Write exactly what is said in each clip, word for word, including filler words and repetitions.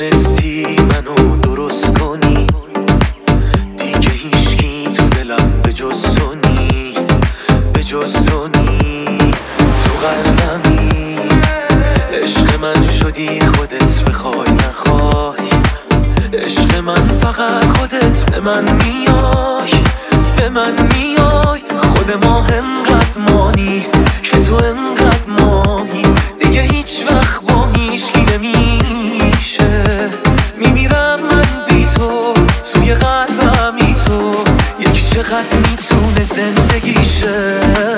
تونستی منو درست کنی، دیگه هیچکی تو دلم به جز تو نی، به جز تو نی. تو قلبمی عشق من شدی، خودت بخوای نخوای. عشق من فقط خودت به من میای، به من میای. خود ما انقدر مانی که تو انقدر مانی، دیگه هیچ وقت با هیچکی نمیشه. میمیرم من بی تو، توی قلبمی تو. یکی چقدر میتونه زندگیشه.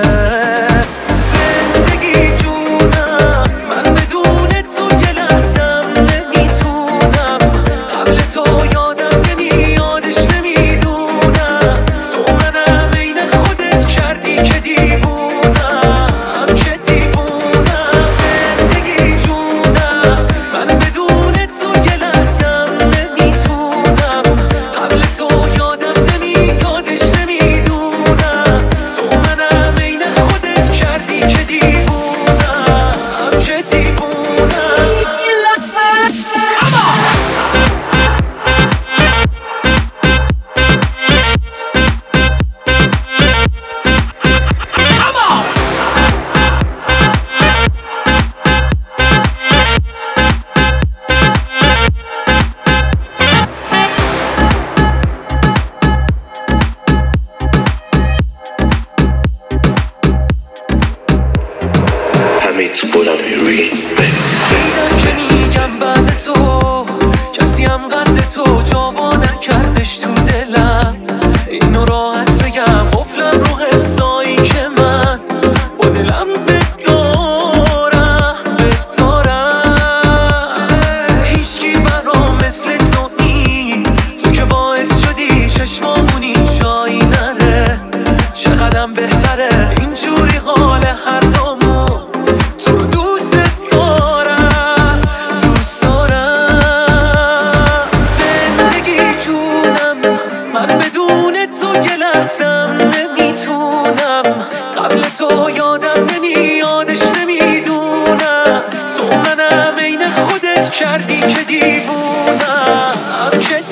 زندگی جونم، من بدون تو یه لحظم نمیتونم. قبل تو یادم نمیادش نمیدونم. تو منم عین خودت کردی که دیوونم، که دیوونم. زندگی جونم، من بدون تو یه لحظم نمیتونم. قبل تو یادم نمیادش نمیدونم. تو منم عین خودت کردی که دیوونم، که دیوونم. دیدم که میگم بعد تو کسی هم قد تو جاوا نکردش تو دلم. اینو راحت بگم قفلم رو حسایی که من با دلم بدارم، بدارم. هیچکی برام مثل تو نی، تو که باعث شدی چشمامونی جایی نره. چقدرم بهتره اینجوری حال هر دومون. تو رو دوست دارم، دوست دارم. زندگی جونم، من بدون تو یه لحظم نمیتونم. قبل تو یادم نمیادش نمیدونم. تو منم عین خودت کردی که دیوونم، که